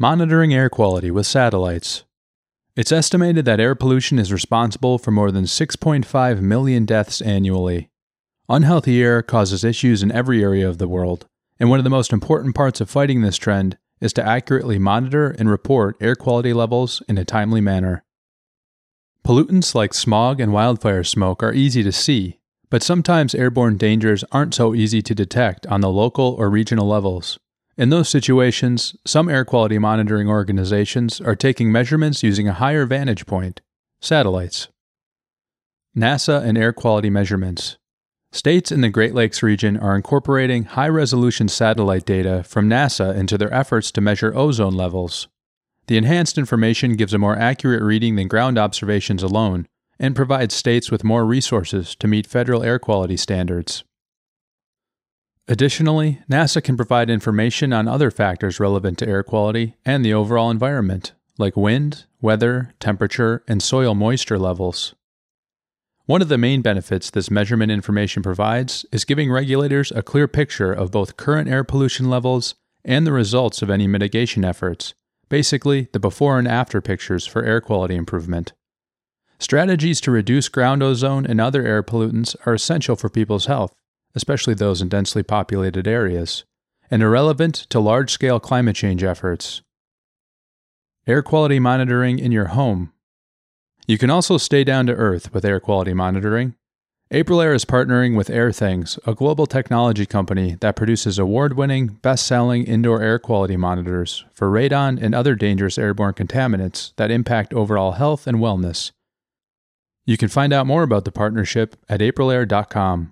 Monitoring air quality with satellites. It's estimated that air pollution is responsible for more than 6.5 million deaths annually. Unhealthy air causes issues in every area of the world, and one of the most important parts of fighting this trend is to accurately monitor and report air quality levels in a timely manner. Pollutants like smog and wildfire smoke are easy to see, but sometimes airborne dangers aren't so easy to detect on the local or regional levels. In those situations, some air quality monitoring organizations are taking measurements using a higher vantage point: satellites. NASA and air quality measurements. States in the Great Lakes region are incorporating high-resolution satellite data from NASA into their efforts to measure ozone levels. The enhanced information gives a more accurate reading than ground observations alone, and provides states with more resources to meet federal air quality standards. Additionally, NASA can provide information on other factors relevant to air quality and the overall environment, like wind, weather, temperature, and soil moisture levels. One of the main benefits this measurement information provides is giving regulators a clear picture of both current air pollution levels and the results of any mitigation efforts, basically the before and after pictures for air quality improvement. Strategies to reduce ground ozone and other air pollutants are essential for people's health, especially those in densely populated areas, and are relevant to large-scale climate change efforts. Air quality monitoring in your home. You can also stay down to earth with air quality monitoring. Aprilaire is partnering with AirThings, a global technology company that produces award-winning, best-selling indoor air quality monitors for radon and other dangerous airborne contaminants that impact overall health and wellness. You can find out more about the partnership at aprilaire.com.